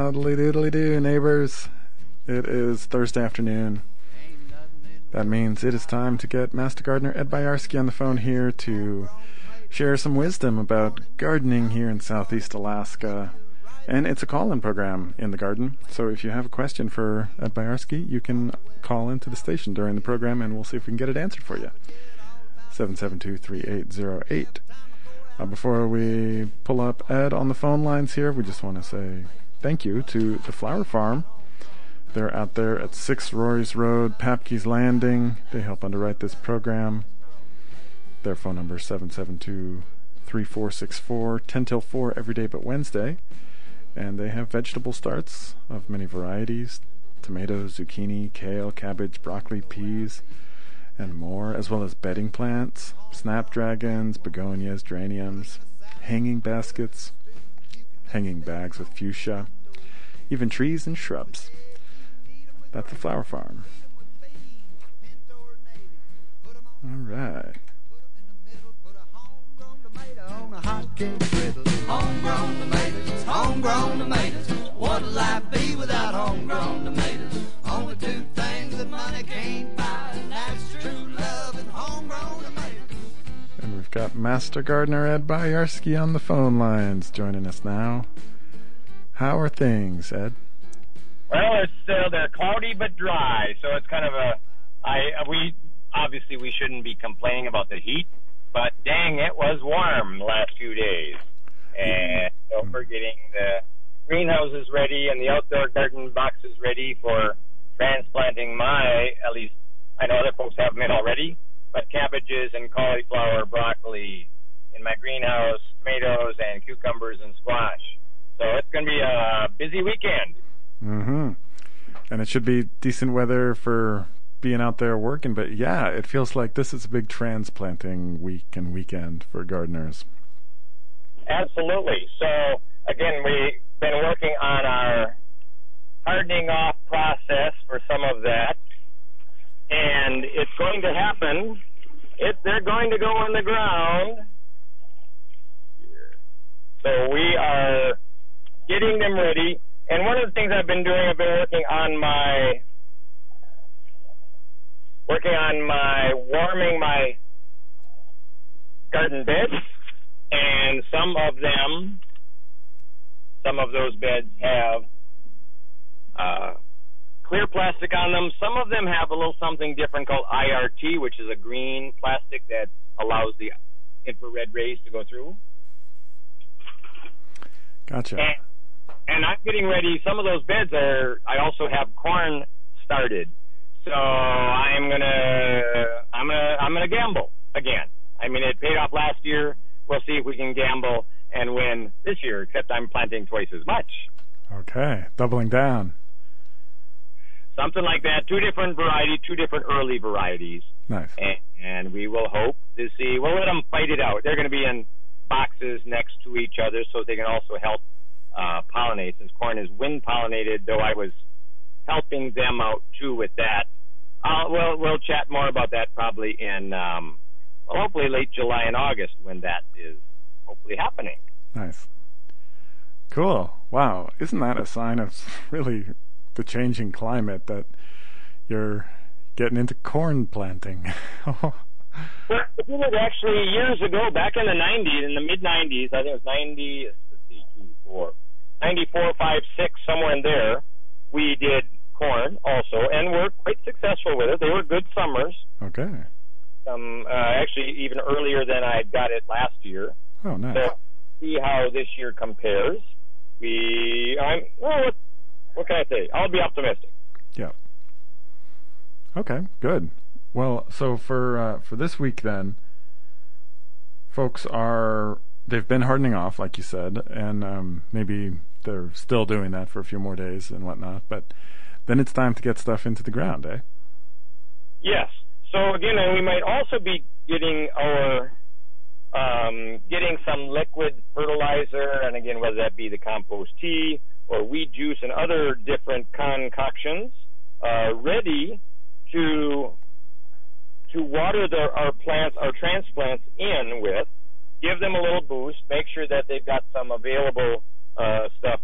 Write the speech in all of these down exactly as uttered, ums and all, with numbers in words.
Howdly doodly do, neighbors. It is Thursday afternoon. That means it is time to get Master Gardener Ed Byarski on the phone here to share some wisdom about gardening here in Southeast Alaska. And it's a call-in program in the garden, so if you have a question for Ed Byarski, you can call into the station during the program and we'll see if we can get it answered for you. seven seven two, three eight zero eight. Uh, before we pull up Ed on the phone lines here, we just want to say thank you to the Flower Farm. They're out there at six Rory's Road, Papke's Landing. They help underwrite this program. Their phone number is seven seven two, three four six four, ten till four every day but Wednesday. And they have vegetable starts of many varieties: tomatoes, zucchini, kale, cabbage, broccoli, peas, and more, as well as bedding plants, snapdragons, begonias, geraniums, hanging baskets, hanging bags with fuchsia, even trees and shrubs. That's the Flower Farm. All right. Homegrown tomatoes, homegrown tomatoes. What'll life be without homegrown tomatoes? Only two things that money can't buy, and that's true love and homegrown tomatoes. And we've got Master Gardener Ed Byarski on the phone lines joining us now. How are things, Ed? Well, it's still they're cloudy but dry, so it's kind of a. I we obviously we shouldn't be complaining about the heat, but dang, it was warm the last few days, and so we're getting the greenhouses ready and the outdoor garden boxes ready for transplanting my. At least I know other folks have them in already, but cabbages and cauliflower, broccoli in my greenhouse, tomatoes and cucumbers and squash. So it's going to be a busy weekend. Mm-hmm. And it should be decent weather for being out there working, but yeah, it feels like this is a big transplanting week and weekend for gardeners. Absolutely. So, again, we've been working on our hardening off process for some of that, and it's going to happen. It, they're going to go in the ground. So we are getting them ready. And one of the things I've been doing, I've been working on my, working on my, warming my garden beds, and some of them, some of those beds have uh, clear plastic on them. Some of them have a little something different called I R T, which is a green plastic that allows the infrared rays to go through. Gotcha. And, And I'm getting ready. Some of those beds are. I also have corn started, so I'm gonna. I'm gonna. I'm gonna gamble again. I mean, it paid off last year. We'll see if we can gamble and win this year. Except I'm planting twice as much. Okay, doubling down. Something like that. Two different varieties. Two different early varieties. Nice. And, and we will hope to see. We'll let them fight it out. They're going to be in boxes next to each other, so they can also help. Uh, pollinate, since corn is wind pollinated, though I was helping them out too with that. Uh, we'll, we'll chat more about that probably in, um, well, hopefully late July and August when that is hopefully happening. Nice. Cool. Wow. Isn't that a sign of really the changing climate that you're getting into corn planting? Well, I did it actually years ago, back in the nineties, in the mid nineties. I think it was ninety, let's see, two, four. ninety-four, five, six, somewhere in there, we did corn also, and were quite successful with it. They were good summers. Okay. Um, uh, actually, even earlier than I got it last year. Oh, nice. So, see how this year compares. We, I'm, well, what, what can I say? I'll be optimistic. Yeah. Okay, good. Well, so for uh, for this week then, folks are. They've been hardening off, like you said, and um, maybe they're still doing that for a few more days and whatnot, but then it's time to get stuff into the ground, eh? Yes. So, again, and we might also be getting our, um, getting some liquid fertilizer, and again, whether that be the compost tea or wheat juice and other different concoctions, uh, ready to to water the, our plants, our transplants in with, give them a little boost, make sure that they've got some available uh, stuff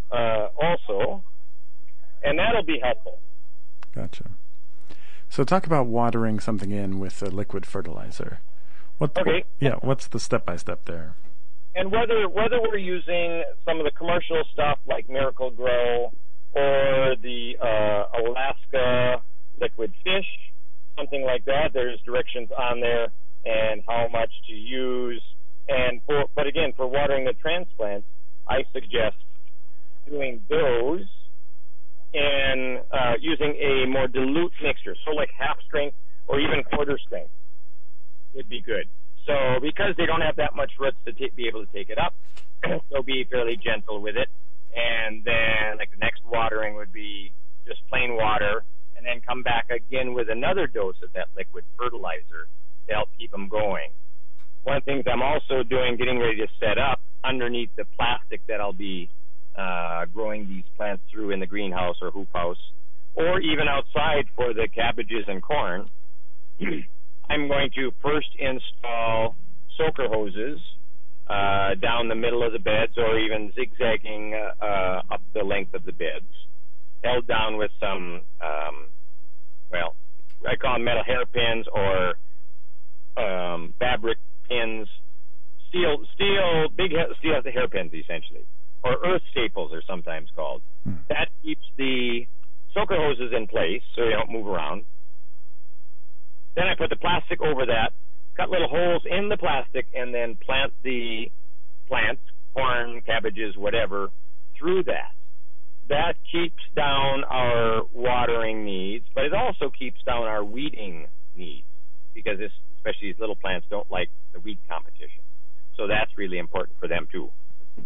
uh, also, and that'll be helpful. Gotcha. So talk about watering something in with a liquid fertilizer. What? Okay. What, yeah. What's the step-by-step there? And whether whether we're using some of the commercial stuff like Miracle Grow or the uh, Alaska liquid fish, something like that, there's directions on there and how much to use. And for, but again, for watering the transplants, I suggest doing those and uh, using a more dilute mixture, so like half strength or even quarter strength would be good. So because they don't have that much roots to t- be able to take it up, so be fairly gentle with it. And then like the next watering would be just plain water, and then come back again with another dose of that liquid fertilizer to help keep them going. One of the things I'm also doing, getting ready to set up underneath the plastic that I'll be uh, growing these plants through in the greenhouse or hoop house, or even outside for the cabbages and corn, I'm going to first install soaker hoses uh, down the middle of the beds, or even zigzagging uh, uh, up the length of the beds, held down with some, um, well, I call them metal hairpins or um, fabric pins, steel, steel, big ha- steel hairpins essentially, or earth staples are sometimes called. Hmm. That keeps the soaker hoses in place so they don't move around. Then I put the plastic over that, cut little holes in the plastic, and then plant the plants, corn, cabbages, whatever, through that. That keeps down our watering needs, but it also keeps down our weeding needs, because this, especially these little plants don't like the weed competition. So that's really important for them too.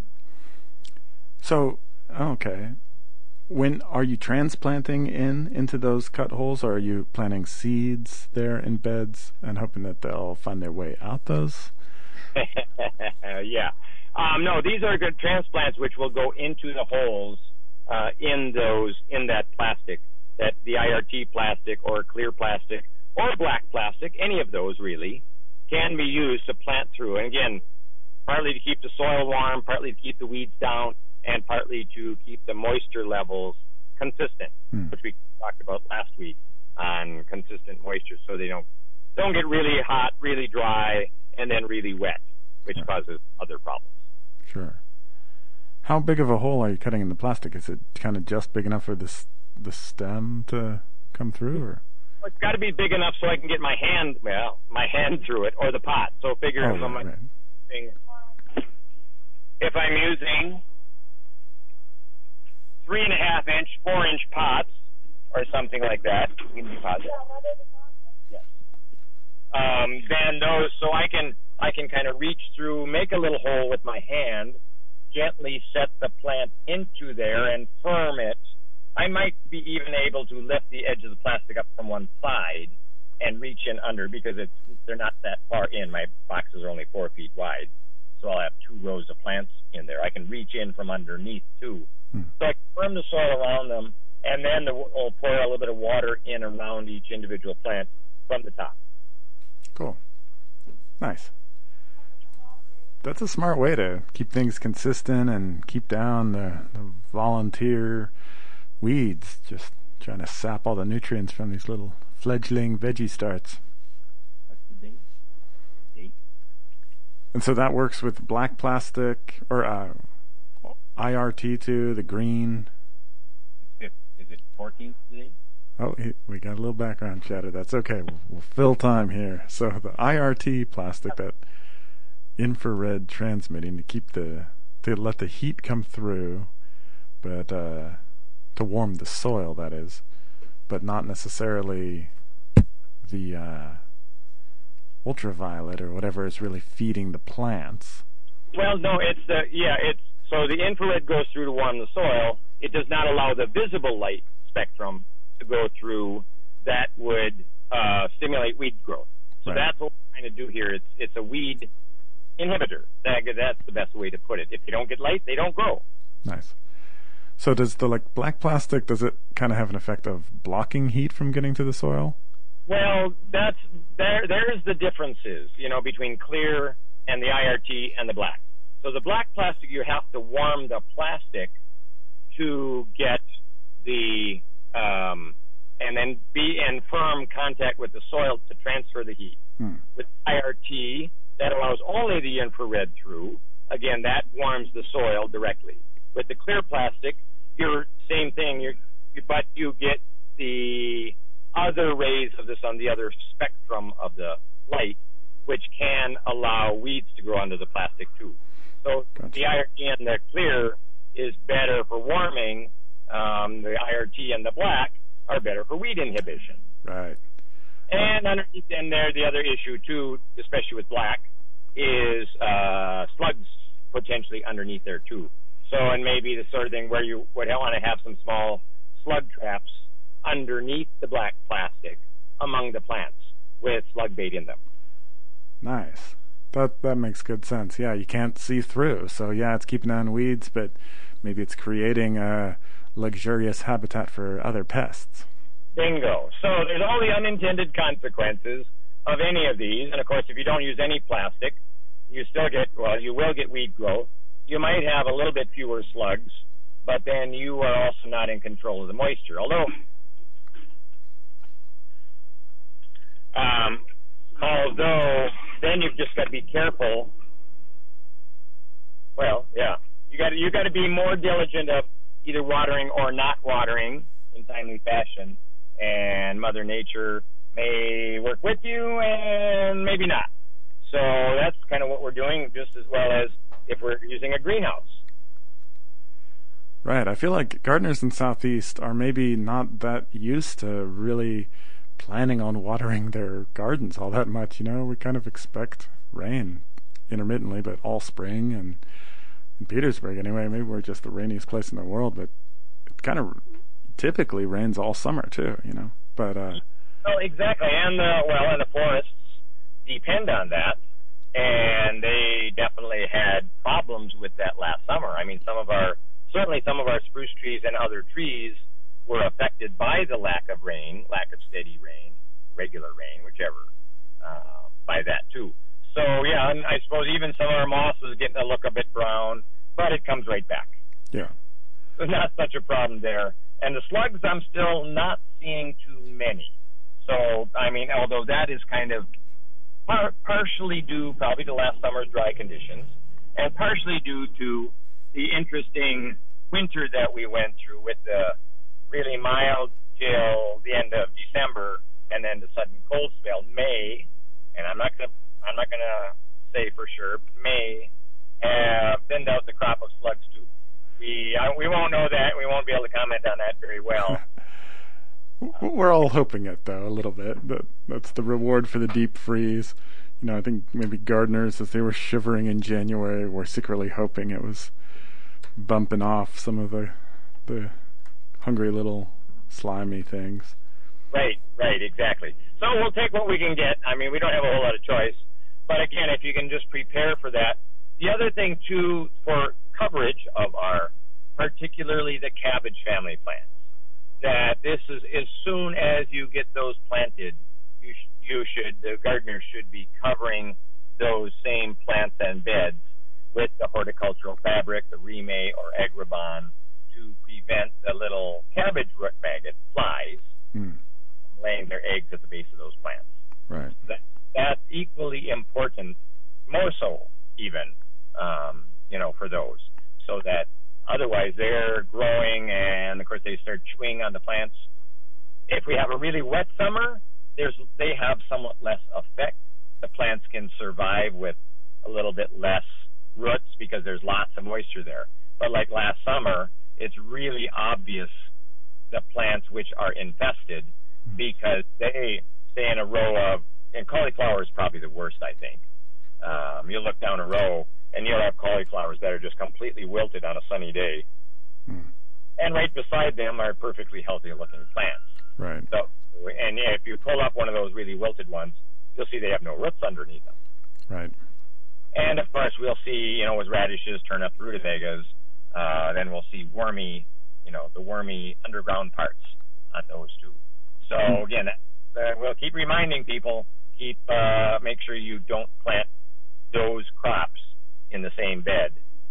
So, okay. When are you transplanting in into those cut holes, or are you planting seeds there in beds and hoping that they'll find their way out those? Yeah. Um, no, these are good transplants which will go into the holes uh, in those in that plastic, that the I R T plastic or clear plastic or black plastic, any of those really, can be used to plant through. And again, partly to keep the soil warm, partly to keep the weeds down, and partly to keep the moisture levels consistent, hmm. which we talked about last week on consistent moisture, so they don't don't get really hot, really dry, and then really wet, which yeah. causes other problems. Sure. How big of a hole are you cutting in the plastic? Is it kind of just big enough for this the stem to come through, or? Well, it's got to be big enough so I can get my hand, well, my hand through it, or the pot. So figure oh, if, right, I'm right. using, if I'm using three and a half inch, four inch pots, or something like that. Can you pause it? Yes. Um, then those, so I can I can kind of reach through, make a little hole with my hand, gently set the plant into there and firm it. I might be even able to lift the edge of the plastic up from one side and reach in under, because it's they're not that far in. My boxes are only four feet wide, so I'll have two rows of plants in there. I can reach in from underneath too. Hmm. So I firm the soil around them, and then the, we'll pour a little bit of water in around each individual plant from the top. Cool. Nice. That's a smart way to keep things consistent and keep down the, the volunteer weeds, just trying to sap all the nutrients from these little fledgling veggie starts. That's the date. Date. And so that works with black plastic, or uh, I R T too, the green. Is it fourteenth today? Oh, he, we got a little background chatter. That's okay. We'll, we'll fill time here. So the I R T plastic, that infrared transmitting to keep the to let the heat come through, but uh, to warm the soil, that is, but not necessarily the uh, ultraviolet or whatever is really feeding the plants. Well, no, it's the yeah, it's so the infrared goes through to warm the soil. It does not allow the visible light spectrum to go through. That would uh, stimulate weed growth. So right. That's what we're trying to do here. It's it's a weed inhibitor. That, that's the best way to put it. If they don't get light, they don't grow. Nice. So does the like black plastic, does it kind of have an effect of blocking heat from getting to the soil? Well, that's there. There's the differences, you know, between clear and the I R T and the black. So the black plastic, you have to warm the plastic to get the um, and then be in firm contact with the soil to transfer the heat. Hmm. With I R T, that allows only the infrared through. Again, that warms the soil directly. With the clear plastic, you're same thing. You're, but you get the other rays of the sun, the other spectrum of the light, which can allow weeds to grow under the plastic too. So Gotcha. the I R T and the clear is better for warming. Um, the I R T and the black are better for weed inhibition. Right. And underneath in there, the other issue too, especially with black, is uh, slugs potentially underneath there too. So, and maybe the sort of thing where you would want to have some small slug traps underneath the black plastic among the plants with slug bait in them. Nice. That that makes good sense. Yeah, you can't see through. So yeah, it's keeping down weeds, but maybe it's creating a luxurious habitat for other pests. Bingo. So there's all the unintended consequences of any of these. And of course, if you don't use any plastic, you still get, well, you will get weed growth. You might have a little bit fewer slugs, but then you are also not in control of the moisture. Although, um, although then you've just got to be careful. Well, yeah, you got you got to be more diligent of either watering or not watering in timely fashion, and Mother Nature may work with you and maybe not. So that's kind of what we're doing, just as well as if we're using a greenhouse. Right. I feel like gardeners in Southeast are maybe not that used to really planning on watering their gardens all that much. You know, we kind of expect rain intermittently, but all spring. And in Petersburg, anyway, maybe we're just the rainiest place in the world, but it kind of typically rains all summer too, you know. But uh, oh, exactly. And the, well, and the forests depend on that. And they definitely had problems with that last summer. I mean, some of our, certainly some of our spruce trees and other trees were affected by the lack of rain, lack of steady rain, regular rain, whichever, uh, by that too. So, yeah, and I suppose even some of our moss was getting to look a bit brown, but it comes right back. yeah. So not such a problem there. And the slugs, I'm still not seeing too many. So, I mean, although that is kind of Par- partially due probably to last summer's dry conditions, and partially due to the interesting winter that we went through with the really mild till the end of December, and then the sudden cold spell. May, and I'm not gonna I'm not gonna say for sure, but may have thinned out the crop of slugs too. We I, we won't know that. We won't be able to comment on that very well. We're all hoping it, though, a little bit. That that's the reward for the deep freeze. You know, I think maybe gardeners, as they were shivering in January, were secretly hoping it was bumping off some of the the hungry little slimy things. Right, right, exactly. So we'll take what we can get. I mean, we don't have a whole lot of choice. But again, if you can just prepare for that. The other thing, too, for coverage of our, particularly the cabbage family plants, that this is, as soon as you get those planted, you, sh- you should, the gardeners should be covering those same plants and beds with the horticultural fabric, the Rime or Agribon, to prevent the little cabbage root maggot flies Mm. from laying their eggs at the base of those plants. Right. That, that's equally important, more so even, um, you know, for those, so that otherwise they're growing and, of course, they start chewing on the plants. If we have a really wet summer, there's they have somewhat less effect. The plants can survive with a little bit less roots because there's lots of moisture there. But like last summer, it's really obvious the plants which are infested because they stay in a row of, and cauliflower is probably the worst, I think. Um, you'll look down a row and you'll have cauliflowers that are just completely wilted on a sunny day. Mm. And right beside them are perfectly healthy looking plants. Right. So, and yeah, if you pull up one of those really wilted ones, you'll see they have no roots underneath them. Right. And of course, we'll see, you know, as radishes turn up rutabagas, uh, then we'll see wormy, you know, the wormy underground parts on those too. So Hmm. again, uh, we'll keep reminding people, keep uh, make sure you don't plant those crops in the same bed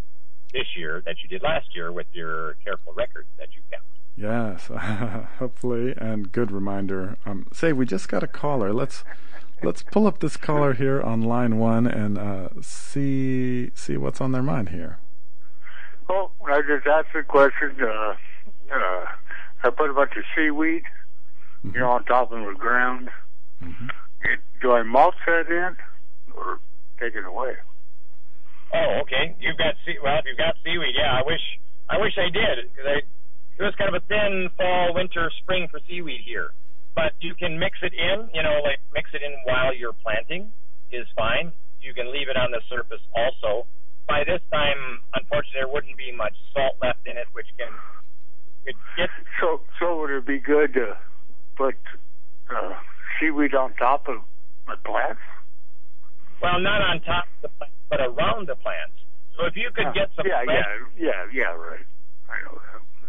this year that you did last year with your careful record that you kept. Yes, hopefully, and good reminder. Um, say, we just got a caller. Let's let's pull up this caller here on line one and uh, see see what's on their mind here. Well, I just asked a question. Uh, uh, I put a bunch of seaweed, mm-hmm. you know, on top of the ground. Mm-hmm. It, do I mulch that in or take it away? Oh, okay. You've got sea- well, if you've got seaweed, yeah. I wish I wish I did because I. It was kind of a thin fall, winter, spring for seaweed here. But you can mix it in, you know, like mix it in while you're planting is fine. You can leave it on the surface also. By this time, unfortunately, there wouldn't be much salt left in it, which can could get... So, so would it be good to put uh, seaweed on top of my plants? Well, not on top of the plants, but around the plants. So if you could uh, get some... Yeah, fresh, yeah, yeah, yeah, right. I know that.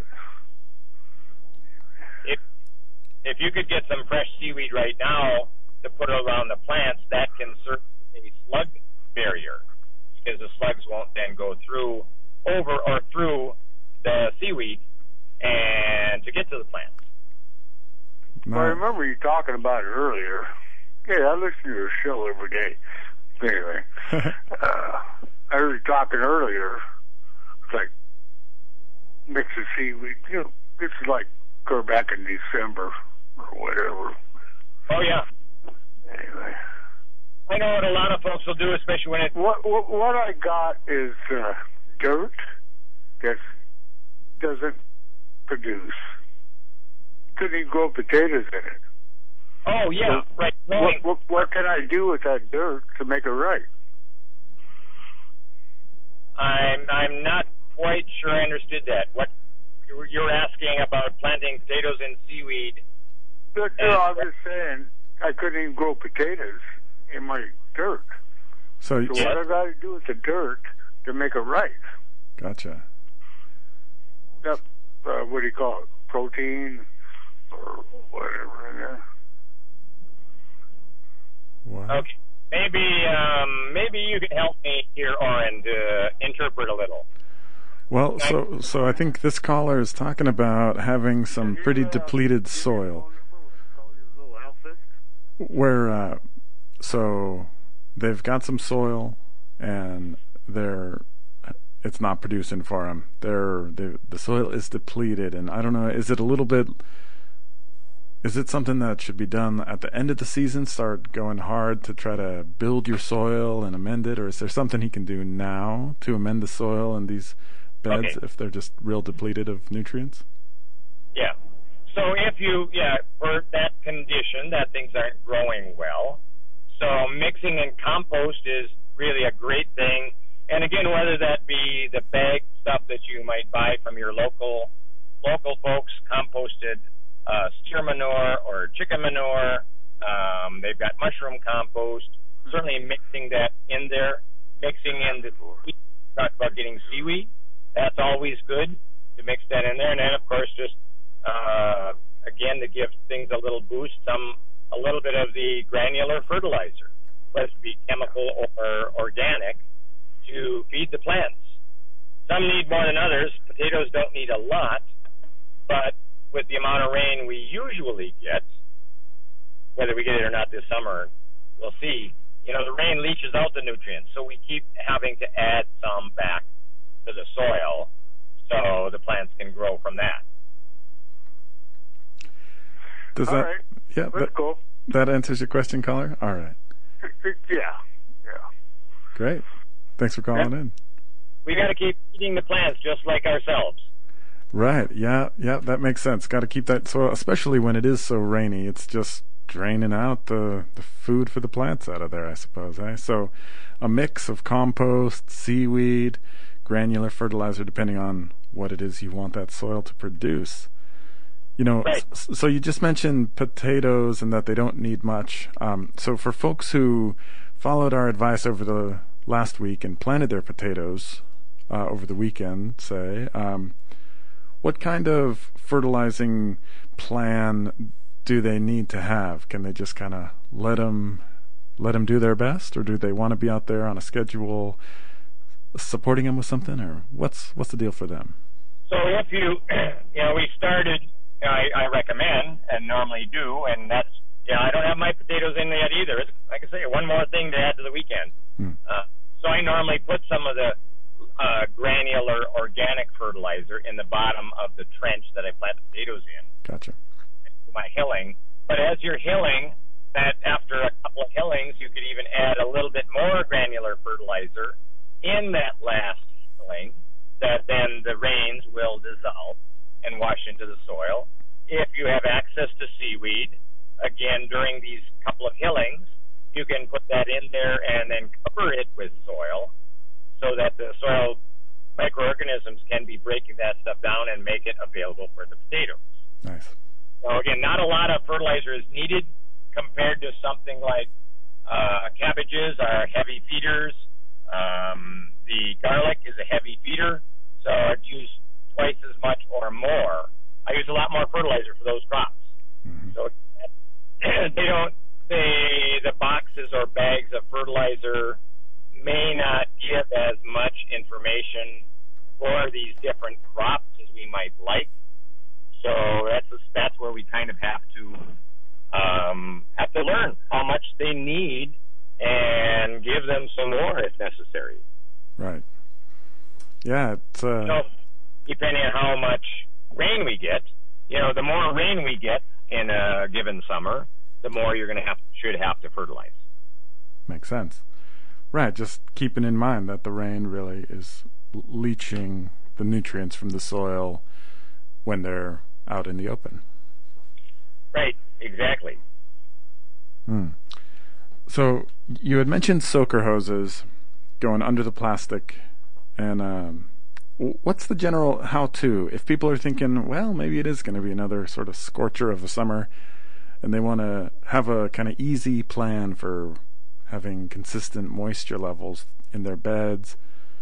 If if you could get some fresh seaweed right now to put around the plants, that can serve a slug barrier because the slugs won't then go through over or through the seaweed and to get to the plants. No. Well, I remember you talking about it earlier. Yeah, I listen to your show every day. Anyway, uh, I heard you talking earlier. It's like mixing seaweed. You know, this is like go back in December or whatever. Oh yeah. Anyway, I know what a lot of folks will do, especially when it. What what, what I got is uh, dirt that doesn't produce. Couldn't even grow potatoes in it. Oh yeah, so right. What, what what can I do with that dirt to make it right? I'm I'm not quite sure I understood that. What you're asking about planting potatoes in seaweed? But, no, I'm just saying I couldn't even grow potatoes in my dirt. So, so yeah. what I got to do with the dirt to make it right? Gotcha. Yep. Uh, what do you call it? Protein or whatever in there. What? Okay. Maybe um, maybe you can help me here, Oren, to interpret a little. Well, so so I think this caller is talking about having some pretty depleted soil. Where, uh, so they've got some soil, and they're it's not producing for them. They're they, the soil is depleted, and I don't know. Is it a little bit? Is it something that should be done at the end of the season? Start going hard to try to build your soil and amend it, or is there something he can do now to amend the soil in these beds Okay. if they're just real depleted of nutrients? Yeah. So if you, yeah, for that condition that things aren't growing well, so mixing in compost is really a great thing. And again, whether that be the bag stuff that you might buy from your local local folks, composted uh, steer manure or chicken manure, um, they've got mushroom compost. Certainly mixing that in there, mixing in the we talked about getting seaweed. That's always good to mix that in there, and then of course just uh, again to give things a little boost, some a little bit of the granular fertilizer, whether it be chemical or organic, to feed the plants. Some need more than others. Potatoes don't need a lot, but with the amount of rain we usually get, whether we get it or not this summer, we'll see. You know, the rain leaches out the nutrients, so we keep having to add some back to the soil so the plants can grow from that. Does All that? right. Yeah, Let's that, go. that answers your question, caller. All right, Yeah. Yeah. great. Thanks for calling Yeah. in. We got to keep feeding the plants just like ourselves. Right. Yeah. Yeah. That makes sense. Got to keep that soil, especially when it is so rainy. It's just draining out the, the food for the plants out of there, I suppose. Eh? So, a mix of compost, seaweed, granular fertilizer, depending on what it is you want that soil to produce. You know, Right. s- so you just mentioned potatoes and that they don't need much. Um, so for folks who followed our advice over the last week and planted their potatoes uh, over the weekend, say, um, what kind of fertilizing plan do they need to have? Can they just kind of let them let them do their best, or do they want to be out there on a schedule, supporting them with something, or what's what's the deal for them? So if you, you know, we started, you know, I, I recommend and normally do, and that's, you know, I don't have my potatoes in yet either. It's, like I say, one more thing to add to the weekend. Hmm. Uh, so I normally put some of the uh, granular organic fertilizer in the bottom of the trench that I plant potatoes in. Gotcha. My hilling. But as you're hilling, that after a couple of hillings, you could even add a little bit more granular fertilizer in that last hilling, that then the rains will dissolve and wash into the soil. If you have access to seaweed, again, during these couple of hillings, you can put that in there and then cover it with soil so that the soil microorganisms can be breaking that stuff down and make it available for the potatoes. Nice. So again, not a lot of fertilizer is needed compared to something like uh, cabbages are heavy feeders. Um, the garlic is a heavy feeder, so I'd use twice as much or more. I use a lot more fertilizer for those crops. Mm-hmm. So they don't, they, the boxes or bags of fertilizer may not give as much information for these different crops as we might like. So that's a, that's where we kind of have to um, have to learn how much they need and give them some more if necessary. Right. Yeah. It's, uh... So depending on how much rain we get, you know, the more rain we get in a given summer, the more you're going to have should have to fertilize. Makes sense. Right. Just keeping in mind that the rain really is leaching the nutrients from the soil when they're out in the open. Right, exactly. Hmm. So you had mentioned soaker hoses going under the plastic, and um, what's the general how-to? If people are thinking, well, maybe it is going to be another sort of scorcher of the summer, and they want to have a kind of easy plan for having consistent moisture levels in their beds,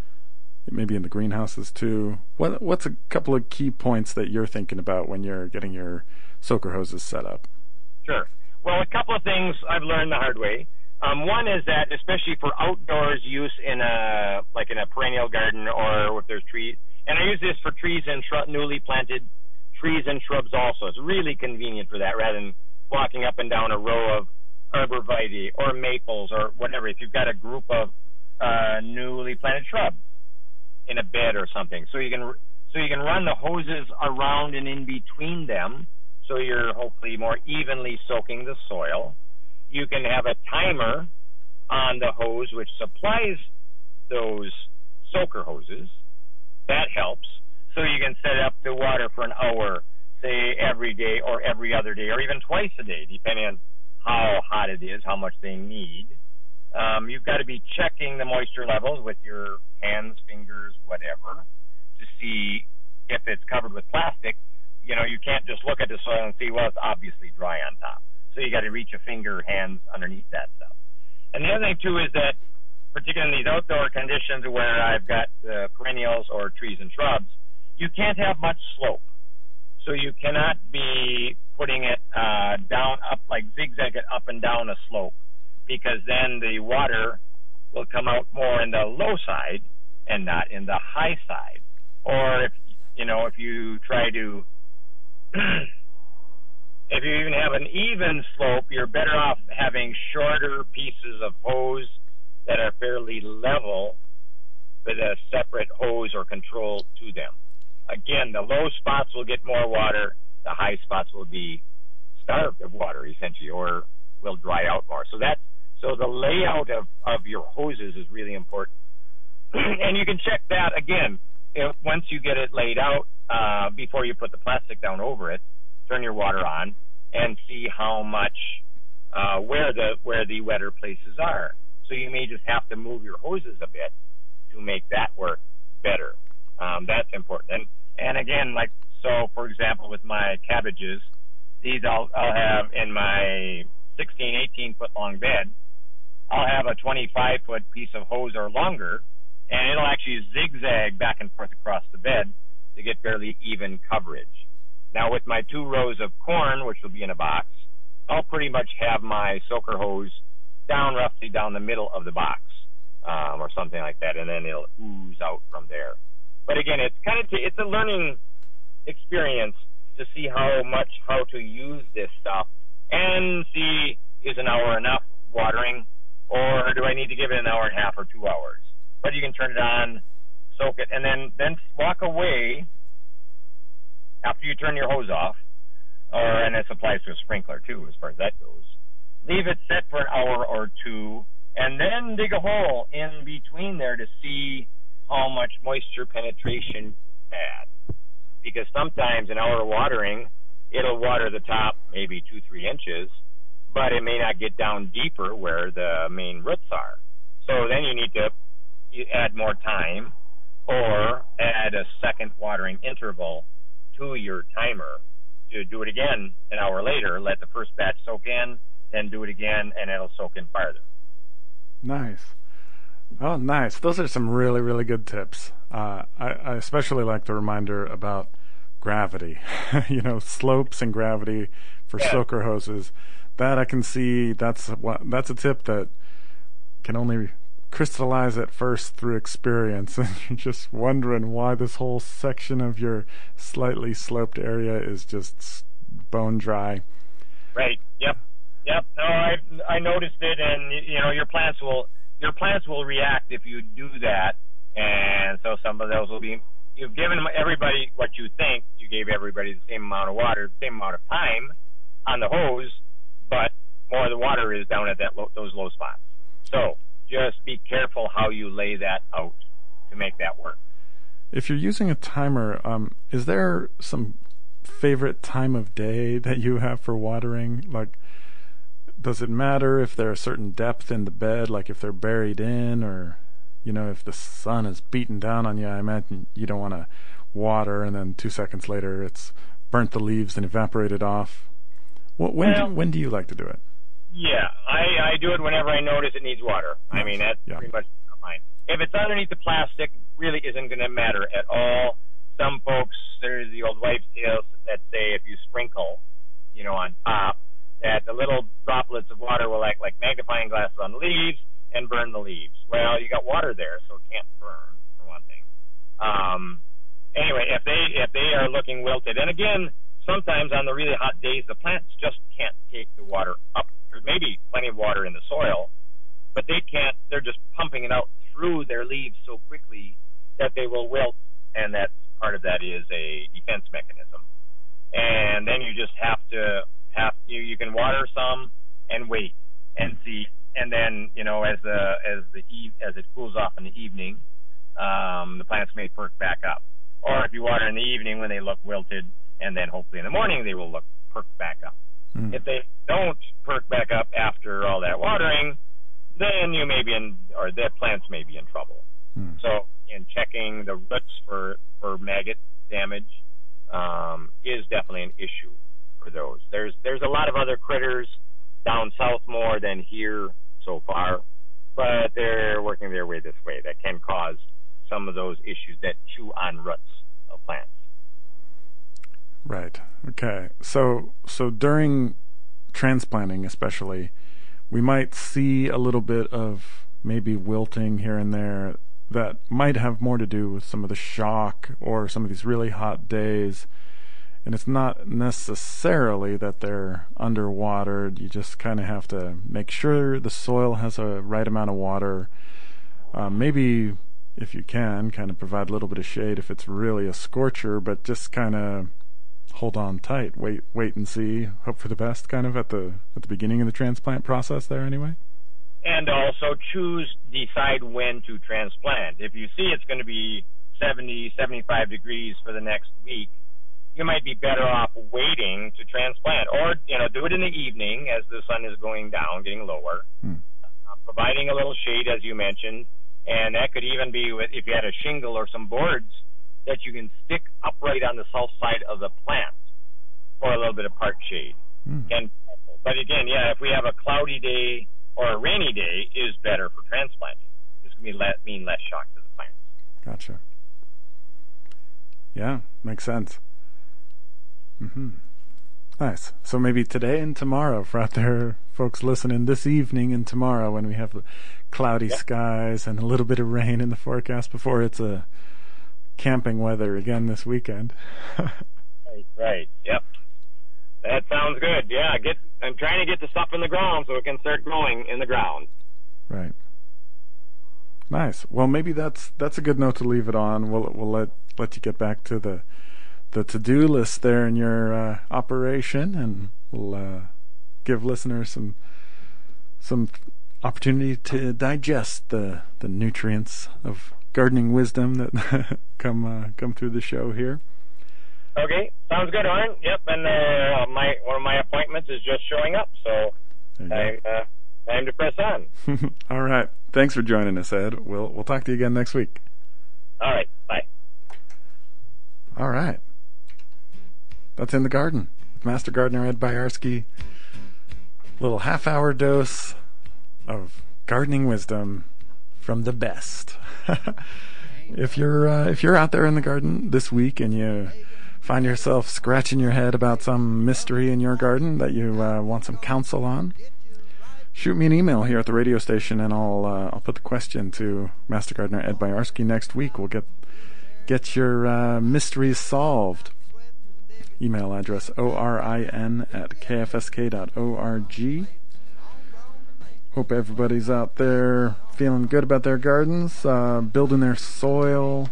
maybe in the greenhouses too. What what's a couple of key points that you're thinking about when you're getting your soaker hoses set up? Sure. Well, a couple of things I've learned the hard way. Um, one is that, especially for outdoors use in a like in a perennial garden or if there's trees, and I use this for trees and shrub, newly planted trees and shrubs also. It's really convenient for that rather than walking up and down a row of arborvitae or maples or whatever. If you've got a group of uh, newly planted shrubs in a bed or something, so you can so you can run the hoses around and in between them, so you're hopefully more evenly soaking the soil. You can have a timer on the hose which supplies those soaker hoses. That helps. So you can set up the water for an hour, say every day or every other day or even twice a day, depending on how hot it is, how much they need. Um, you've got to be checking the moisture levels with your hands, fingers, whatever, to see if it's covered with plastic. You know, you can't just look at the soil and see, well, it's obviously dry on top. So you got to reach a finger, hands underneath that stuff. And the other thing, too, is that particularly in these outdoor conditions where I've got uh, perennials or trees and shrubs, you can't have much slope. So you cannot be putting it uh, down, up, like zigzag it up and down a slope, because then the water will come out more in the low side and not in the high side. Or if, you know, if you try to, if you even have an even slope, you're better off having shorter pieces of hose that are fairly level with a separate hose or control to them. Again, the low spots will get more water, the high spots will be starved of water, essentially, or will dry out more. So that's So the layout of, of your hoses is really important. And you can check that, again, if, once you get it laid out, uh, before you put the plastic down over it, turn your water on and see how much, uh, where the where the wetter places are. So you may just have to move your hoses a bit to make that work better. Um, that's important. And, and again, like, so, for example, with my cabbages, these I'll, I'll have in my sixteen, eighteen foot long bed, I'll have a twenty-five foot piece of hose or longer, and it'll actually zigzag back and forth across the bed to get fairly even coverage. Now, with my two rows of corn, which will be in a box, I'll pretty much have my soaker hose down roughly down the middle of the box. um, or something like that, and then it'll ooze out from there. But again, it's kind of t- it's a learning experience to see how much how to use this stuff and see, is an hour enough watering, or do I need to give it an hour and a half or two hours? But you can turn it on, soak it, and then then walk away after you turn your hose off, or and this applies to a sprinkler too, as far as that goes. Leave it set for an hour or two, and then dig a hole in between there to see how much moisture penetration you had. Because sometimes an hour of watering, it'll water the top maybe two, three inches, but it may not get down deeper where the main roots are. So then you need to you add more time or add a second watering interval to your timer to do it again an hour later. Let the first batch soak in, then do it again, and it'll soak in farther. Nice. Oh, nice. Those are some really, really good tips. Uh, I, I especially like the reminder about gravity. You know, slopes and gravity for Yeah. soaker hoses. That I can see. That's what. That's a tip that can only crystallize at first through experience, and you're just wondering why this whole section of your slightly sloped area is just bone dry. Right. Yep. Yep. No, I I noticed it, and you know your plants will your plants will react if you do that, and so some of those will be. You've given everybody what you think. You gave everybody the same amount of water, the same amount of time on the hose, but more of the water is down at that low, those low spots. So just be careful how you lay that out to make that work. If you're using a timer, um, is there some favorite time of day that you have for watering? Like, does it matter if they're a certain depth in the bed, like if they're buried in, or, you know, if the sun is beating down on you? I imagine you don't want to water and then two seconds later it's burnt the leaves and evaporated off. What, when, Well, do, when do you like to do it? Yeah, I, I do it whenever I notice it needs water. I mean, that's Yeah. pretty much fine. If it's underneath the plastic, really isn't going to matter at all. Some folks, there's the old wives' tales that say if you sprinkle, you know, on top, that the little droplets of water will act like magnifying glasses on the leaves and burn the leaves. Well, you got water there, so it can't burn, for one thing. Um, anyway, if they if they are looking wilted, and again, sometimes on the really hot days, the plants just can't take the water up. There's maybe plenty of water in the soil, but they can't. They're just pumping it out through their leaves so quickly that they will wilt, and that's part of that is a defense mechanism. And then you just have to have you you can water some and wait and see, and then you know as the as the eve as it cools off in the evening, um, the plants may perk back up. Or if you water in the evening when they look wilted, and then hopefully in the morning they will look perked back up. Mm. If they don't perk back up after all that watering, then you may be in, or the plants may be in trouble. Mm. So, in checking the roots for, for maggot damage um, is definitely an issue for those. There's there's a lot of other critters down south more than here so far, but they're working their way this way that can cause some of those issues that chew on roots of plants. Right. Okay. So so during transplanting especially, we might see a little bit of maybe wilting here and there that might have more to do with some of the shock or some of these really hot days. And it's not necessarily that they're underwatered. You just kind of have to make sure the soil has a right amount of water. Uh, maybe, if you can, kind of provide a little bit of shade if it's really a scorcher, but just kind of hold on tight, wait, wait and see, hope for the best, kind of at the at the beginning of the transplant process there, anyway. And also choose, decide when to transplant. If you see it's going to be seventy, seventy-five degrees for the next week, you might be better off waiting to transplant, or you know, do it in the evening as the sun is going down, getting lower, Hmm. uh, providing a little shade, as you mentioned, and that could even be with if you had a shingle or some boards that you can stick upright on the south side of the plant for a little bit of part shade. Hmm. And but again, yeah, if we have a cloudy day or a rainy day, is better for transplanting. It's going to be le- mean less shock to the plants. Gotcha. Yeah, makes sense. Mm-hmm. Nice. So maybe today and tomorrow for out there folks listening, this evening and tomorrow when we have cloudy yep. skies and a little bit of rain in the forecast before it's a camping weather again this weekend. Right, right. Yep. That sounds good. Yeah, get. I'm trying to get the stuff in the ground so it can start growing in the ground. Right. Nice. Well, maybe that's that's a good note to leave it on. We'll we'll let let you get back to the the to-do list there in your uh, operation, and we'll uh, give listeners some some opportunity to digest the the nutrients of gardening wisdom that come uh, come through the show here. Okay, sounds good, Arn. Yep, and uh, my one of my appointments is just showing up, so time uh, time to press on. All right. Thanks for joining us, Ed. We'll we'll talk to you again next week. All right. Bye. All right. That's In the Garden with Master Gardener Ed Boyarsky. Little half-hour dose of gardening wisdom from the best. If you're uh, if you're out there in the garden this week and you find yourself scratching your head about some mystery in your garden that you uh, want some counsel on, shoot me an email here at the radio station, and I'll uh, I'll put the question to Master Gardener Ed Boyarsky next week. We'll get get your uh, mysteries solved. Email address orin at k f s k dot org. Hope everybody's out there feeling good about their gardens, uh, building their soil,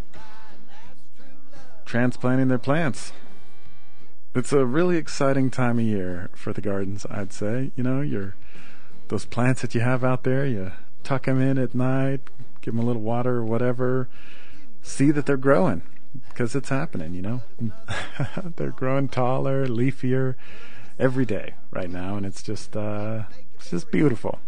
transplanting their plants. It's a really exciting time of year for the gardens, I'd say. You know, your those plants that you have out there, you tuck them in at night, give them a little water or whatever, see that they're growing, because it's happening, you know. They're growing taller, leafier every day right now, and it's just uh, it's just beautiful.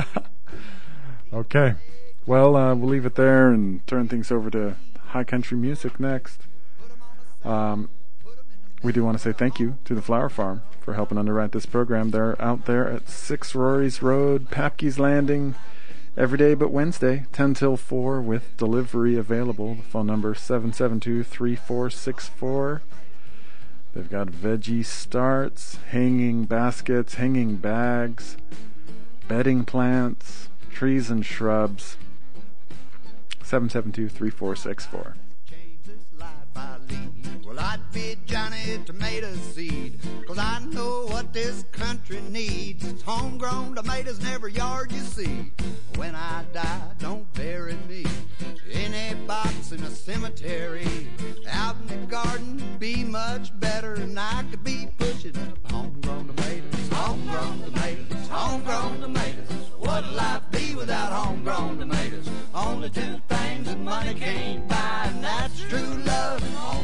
Okay, well, uh, we'll leave it there and turn things over to high country music next. Um, we do want to say thank you to the Flower Farm for helping underwrite this program. They're out there at six Rory's Road, Papke's Landing, every day but Wednesday, ten till four, with delivery available. The phone number seven seven two, three four six four. They've got veggie starts, hanging baskets, hanging bags, bedding plants, trees and shrubs. seven seven two, three four six four. Well, I'd be Johnny Tomato Seed, 'cause I know what this country needs. It's homegrown tomatoes in every yard you see. When I die, don't bury me in a box in a cemetery. Out in the garden, be much better, and I could be pushing up homegrown tomatoes. Homegrown tomatoes, homegrown tomatoes. What'd life be without homegrown tomatoes? Only two things that money can't buy, and that's true love and home.